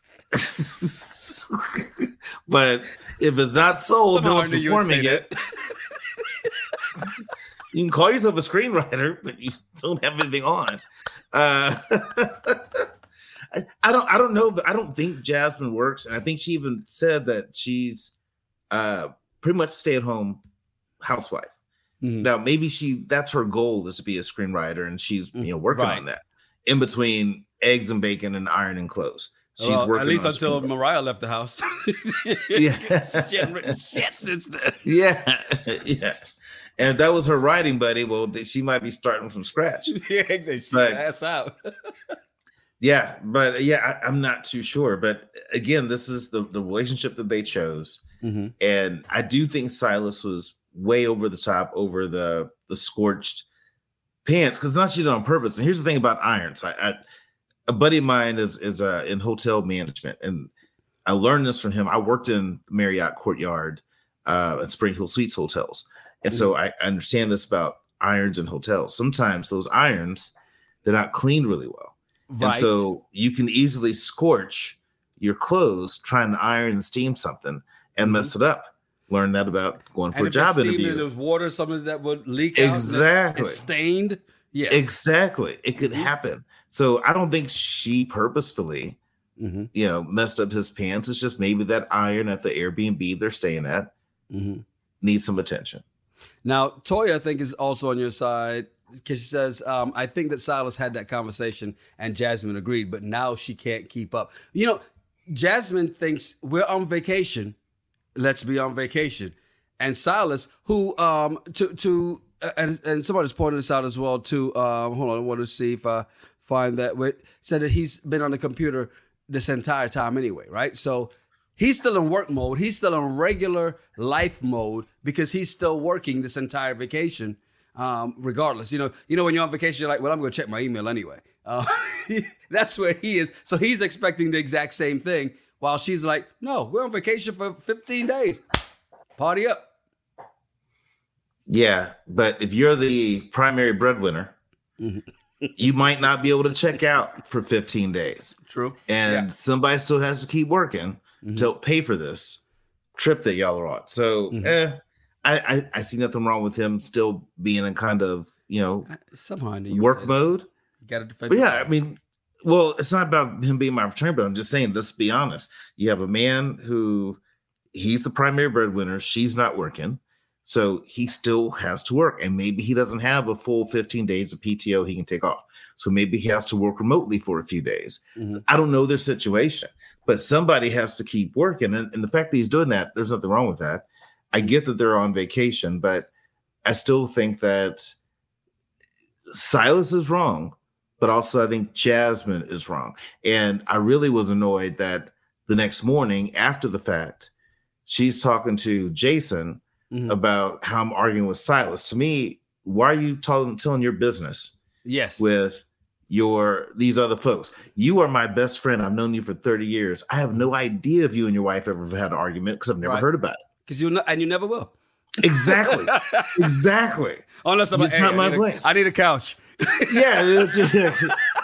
But if it's not sold, no one's performing it. You can call yourself a screenwriter, but you don't have anything on. Uh, I, I don't. I don't know, but I don't think Jasmine works, and I think she even said that she's uh, pretty much stay-at-home housewife. Mm-hmm. Now, maybe she that's her goal is to be a screenwriter, and she's you know working right. on that in between eggs and bacon and ironing clothes. She's well, working at least until Mariah left the house. Yeah, she hadn't written shit since then. Yeah, yeah. And if that was her writing buddy, well, she might be starting from scratch. Yeah, exactly. But, ass out. Yeah, but yeah, I, I'm not too sure. But again, this is the, the relationship that they chose. Mm-hmm. And I do think Silas was way over the top, over the the scorched pants, because not she did it on purpose. And here's the thing about irons. I, I a buddy of mine is is uh, in hotel management, and I learned this from him. I worked in Marriott Courtyard uh, at Spring Hill Suites hotels. And so I understand this about irons in hotels. Sometimes those irons, they're not cleaned really well. Right. And so you can easily scorch your clothes trying to iron and steam something and mm-hmm. mess it up. Learn that about going for and a job interview. And there's water, something that would leak exactly. out. It's stained. Yeah, exactly. It could mm-hmm. happen. So I don't think she purposefully mm-hmm. you know, messed up his pants. It's just maybe that iron at the Airbnb they're staying at mm-hmm. needs some attention. Now, Toya, I think, is also on your side because she says, um, I think that Silas had that conversation and Jasmine agreed, but now she can't keep up. You know, Jasmine thinks we're on vacation. Let's be on vacation. And Silas, who, um, to, to, uh, and, and somebody's pointed this out as well, too. Um, hold on, I want to see if I find that. Wait, said that he's been on the computer this entire time anyway, right? So he's still in work mode. He's still in regular life mode because he's still working this entire vacation, um, regardless. You know, you know when you're on vacation, you're like, well, I'm going to check my email anyway. Uh, that's where he is. So he's expecting the exact same thing while she's like, no, we're on vacation for fifteen days. Party up. Yeah, but if you're the primary breadwinner, you might not be able to check out for fifteen days. True. And yeah. somebody still has to keep working mm-hmm. to pay for this trip that y'all are on. So mm-hmm. eh, I, I, I see nothing wrong with him still being in kind of, you know, somehow I knew you work mode. You got to defend. But yeah, I mean, well, it's not about him being my fraternity, but I'm just saying, let's be honest. You have a man who he's the primary breadwinner. She's not working. So he still has to work. And maybe he doesn't have a full fifteen days of P T O he can take off. So maybe he has to work remotely for a few days. Mm-hmm. I don't know their situation, but somebody has to keep working. And, and the fact that he's doing that, there's nothing wrong with that. I get that they're on vacation, but I still think that Silas is wrong, but also I think Jasmine is wrong. And I really was annoyed that the next morning after the fact, she's talking to Jason mm-hmm. about how I'm arguing with Silas. To me, why are you telling, telling your business? Yes. With your these other folks. You are my best friend. I've known you for thirty years. I have no idea if you and your wife ever had an argument because I've never right. heard about it. Because you and you never will. Exactly. exactly. Unless I'm it's hey, not I my a, place. I need a couch. yeah. It's just,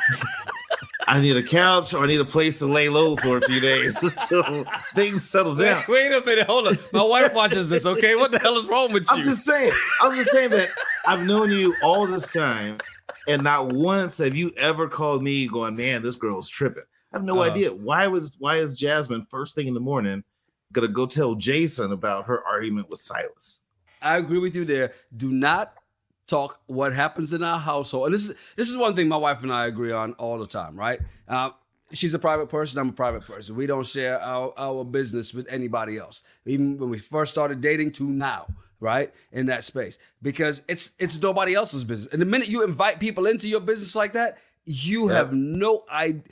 I need a couch or I need a place to lay low for a few days until things settle down. Wait, wait a minute. Hold on. My wife watches this, okay? What the hell is wrong with you? I'm just saying. I'm just saying that I've known you all this time, and not once have you ever called me going, man, this girl's tripping. I have no uh, idea. Why was why is Jasmine first thing in the morning gonna go tell Jason about her argument with Silas? I agree with you there. Do not talk what happens in our household. And this is this is one thing my wife and I agree on all the time, right? Uh, she's a private person. I'm a private person. We don't share our, our business with anybody else. Even when we first started dating to now, right? In that space. Because it's it's nobody else's business. And the minute you invite people into your business like that, you yep. have no idea.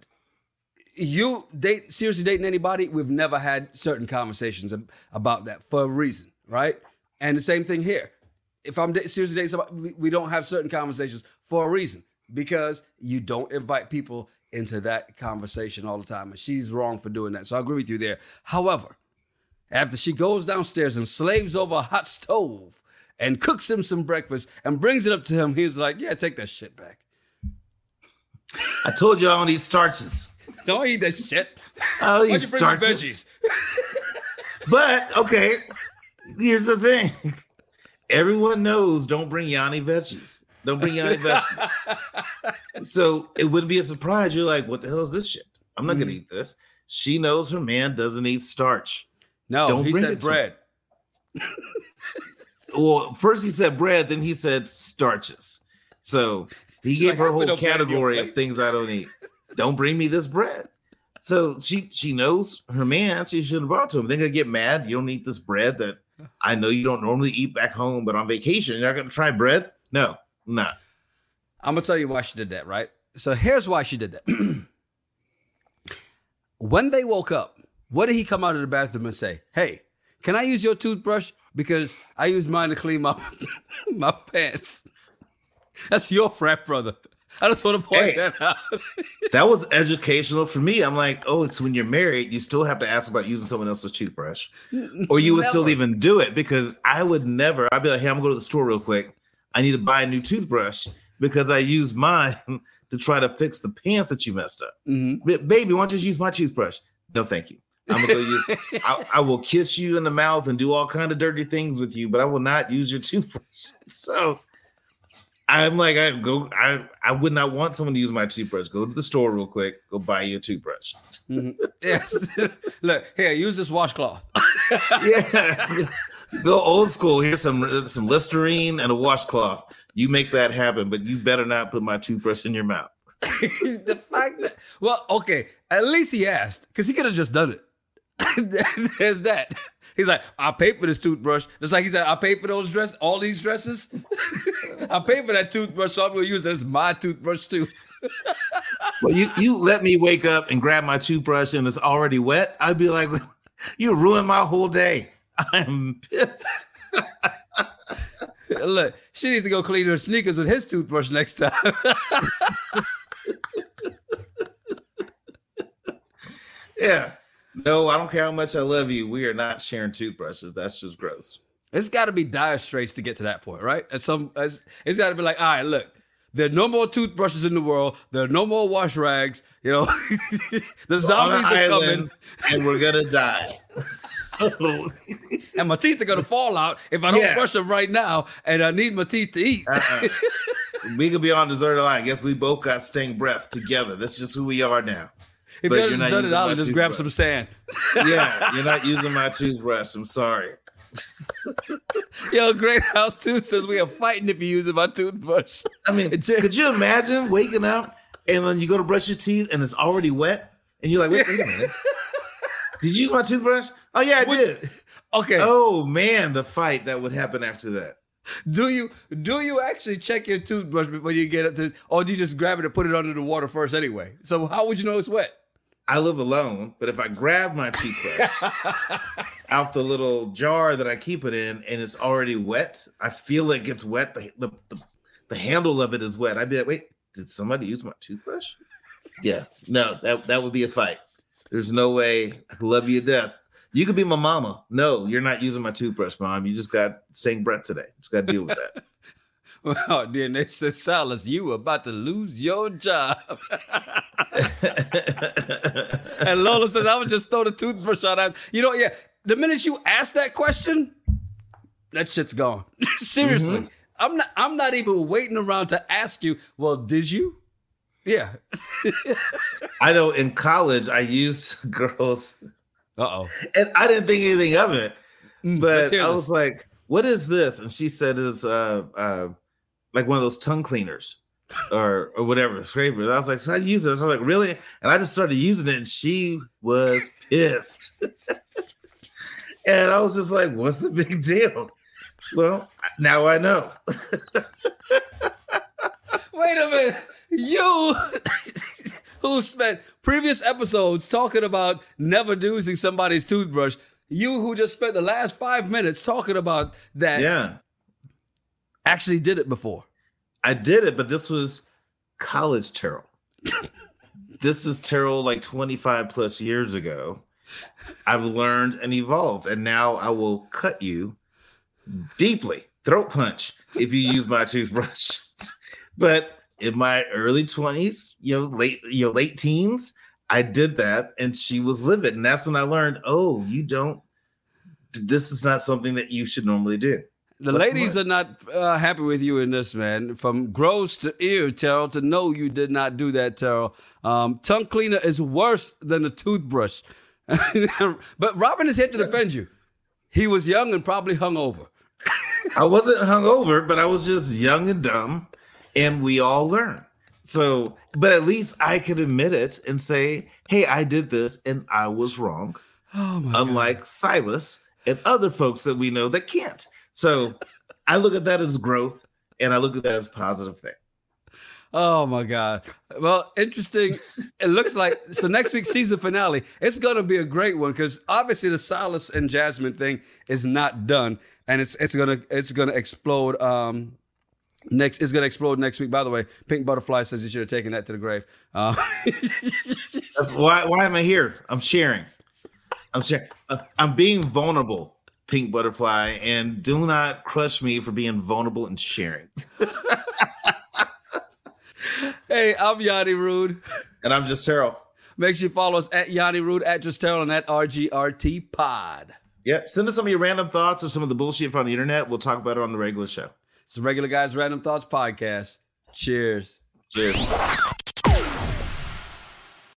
You date seriously dating anybody, we've never had certain conversations about that for a reason, right? And the same thing here. If I'm seriously dating somebody, we don't have certain conversations for a reason because you don't invite people into that conversation all the time. And she's wrong for doing that. So I agree with you there. However, after she goes downstairs and slaves over a hot stove and cooks him some breakfast and brings it up to him, he's like, yeah, take that shit back. I told you I don't eat starches. Don't eat that shit. I'll eat starches. But, okay, here's the thing. Everyone knows don't bring Yanni veggies. Don't bring Yanni veggies. So it wouldn't be a surprise. You're like, what the hell is this shit? I'm not mm. going to eat this. She knows her man doesn't eat starch. No, don't he bring said bread. Well, first he said bread, then he said starches. So he She's gave like, her whole category of things I don't eat. Don't bring me this bread. So she she knows her man. She should have brought to him. They're going to get mad. You don't eat this bread that I know you don't normally eat back home, but on vacation, you're not going to try bread? No, no. Nah. I'm going to tell you why she did that, right? So here's why she did that. When they woke up, what did he come out of the bathroom and say? Hey, can I use your toothbrush? Because I use mine to clean my, my pants. That's your frat brother. I just want to point hey, that out. That was educational for me. I'm like, oh, it's when you're married, you still have to ask about using someone else's toothbrush. Or you would never. Still even do it because I would never. I'd be like, hey, I'm going to go to the store real quick. I need to buy a new toothbrush because I use mine to try to fix the pants that you messed up. Mm-hmm. Baby, why don't you just use my toothbrush? No, thank you. I'm going to go use I, I will kiss you in the mouth and do all kind of dirty things with you, but I will not use your toothbrush. So I'm like, I go, I, I would not want someone to use my toothbrush. Go to the store real quick. Go buy you a toothbrush. Mm-hmm. Yes. Look, here, use this washcloth. Yeah. Go old school. Here's some some Listerine and a washcloth. You make that happen, but you better not put my toothbrush in your mouth. The fact that, well, okay, at least he asked, because he could have just done it. There's that. He's like, I paid for this toothbrush. Just like he said, I paid for those dress, all these dresses. I paid for that toothbrush, so I'm going to use it as my toothbrush too. Well, you, you let me wake up and grab my toothbrush and it's already wet. I'd be like, you ruined my whole day. I'm pissed. Look, she needs to go clean her sneakers with his toothbrush next time. Yeah. No, I don't care how much I love you. We are not sharing toothbrushes. That's just gross. It's got to be dire straits to get to that point, right? At some, it's, it's got to be like, all right, look, there are no more toothbrushes in the world. There are no more wash rags. You know, the zombies are coming, and we're gonna die. So, and my teeth are gonna fall out if I don't yeah. brush them right now, and I need my teeth to eat. uh-uh. We could be on deserted island. I guess we both got staying breath together. That's just who we are now. If but you're on deserted island, just grab some sand. Yeah, you're not using my toothbrush. I'm sorry. Yo, Great House two says we are fighting if you're using my toothbrush. I mean, could you imagine waking up and then you go to brush your teeth and it's already wet? And you're like, wait, wait a minute. Did you use my toothbrush? Oh, yeah, I what? did. Okay. Oh, man, the fight that would happen after that. Do you do you actually check your toothbrush before you get it to, or do you just grab it and put it under the water first anyway? So how would you know it's wet? I live alone, but if I grab my toothbrush out the little jar that I keep it in and it's already wet, I feel it gets wet. The, the, the, the handle of it is wet. I'd be like, wait, did somebody use my toothbrush? Yeah, no, that, that would be a fight. There's no way I could love you to death. You could be my mama. No, you're not using my toothbrush, Mom. You just got staying breath today. Just got to deal with that. Well, dear, they said, Silas, you about to lose your job. And Lola says, I would just throw the toothbrush out. You know, yeah, the minute you ask that question, that shit's gone. Seriously. Mm-hmm. I'm not I'm not even waiting around to ask you, well, did you? Yeah. I know in college, I used girls. Uh-oh. And I didn't think anything of it. Mm, but I was like, what is this? And she said it's uh, uh, like one of those tongue cleaners or or whatever, scrapers. I was like, so I use it. I was like, really? And I just started using it and she was pissed. And I was just like, what's the big deal? Well, now I know. Wait a minute. You who spent previous episodes talking about never using somebody's toothbrush, you who just spent the last five minutes talking about that, yeah, actually did it before. I did it, but this was college Terrell. This is Terrell like twenty-five plus years ago. I've learned and evolved, and now I will cut you deeply, throat punch, if you use my toothbrush. But in my early twenties, you know, late, you know, late teens, I did that, and she was livid, and that's when I learned, oh, you don't. This is not something that you should normally do. The What's ladies the are not uh, happy with you in this, man. From gross to ear, Terrell, to know you did not do that, Terrell. Um, tongue cleaner is worse than a toothbrush. But Robin is here to defend you. He was young and probably hungover. I wasn't hungover, but I was just young and dumb, and we all learn. So, but at least I could admit it and say, hey, I did this and I was wrong. Oh my Unlike God. Silas and other folks that we know that can't. So I look at that as growth, and I look at that as a positive thing. Oh my God. Well, interesting. It looks like, so next week's season finale, it's going to be a great one because obviously the Silas and Jasmine thing is not done, and it's it's going to it's going to explode um next it's going to explode next week. By the way, Pink Butterfly says you should have taken that to the grave. Uh, That's why why am I here? I'm sharing. I'm sharing. Uh, I'm being vulnerable, Pink Butterfly, and do not crush me for being vulnerable and sharing. Hey, I'm Yanni Rude. And I'm Just Terrell. Make sure you follow us at Yanni Rude, at Just Terrell, and at R G R T Pod. Yep. Send us some of your random thoughts or some of the bullshit from the internet. We'll talk about it on the regular show. It's the Regular Guys Random Thoughts Podcast. Cheers. Cheers.